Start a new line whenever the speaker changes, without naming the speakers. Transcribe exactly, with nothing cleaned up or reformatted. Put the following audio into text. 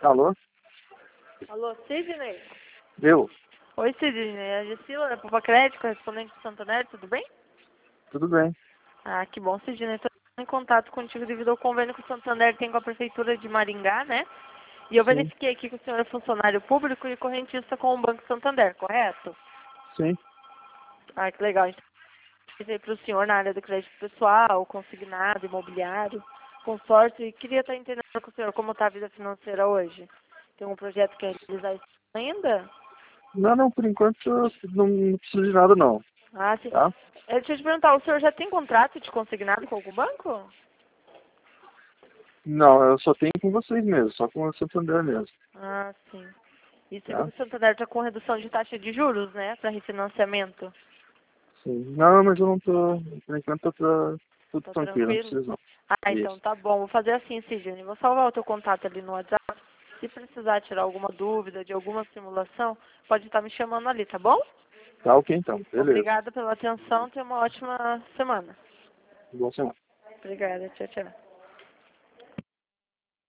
Alô?
Alô, Sidney?
Eu?
Oi, Sidney. É a Gessila, da Poupa Crédito, correspondente de Santander, tudo bem?
Tudo bem.
Ah, que bom, Sidney. Estou em contato contigo devido ao convênio que o Santander tem com a Prefeitura de Maringá, né? E eu
Sim.
verifiquei aqui que o senhor é funcionário público e correntista com o Banco Santander, correto?
Sim.
Ah, que legal. Então, eu para o senhor na área do crédito pessoal, consignado, imobiliário, consórcio, e queria estar entendendo com o senhor como está a vida financeira hoje. Tem um projeto que quer realizar isso ainda?
Não, não, por enquanto não, não preciso de nada não,
Ah, sim.
tá?
Eh, Deixa eu te perguntar, o senhor já tem contrato de consignado com algum banco?
Não, eu só tenho com vocês mesmo, só com o Santander mesmo,
Ah, sim. E
tá?
segundo o Santander está com redução de taxa de juros, né, para refinanciamento.
Sim. Não, mas eu não tô, por enquanto eu tô tudo
Tá
tranquilo, não
tranquilo?
preciso não.
Ah, então
Isso.
tá bom. Vou fazer assim, Sidney. Vou salvar o teu contato ali no WhatsApp. Se precisar tirar alguma dúvida de alguma simulação, pode estar me chamando ali, tá bom?
Tá ok então, beleza.
Obrigada pela atenção. Tenha uma ótima semana.
Boa semana.
Obrigada. Tchau, tchau.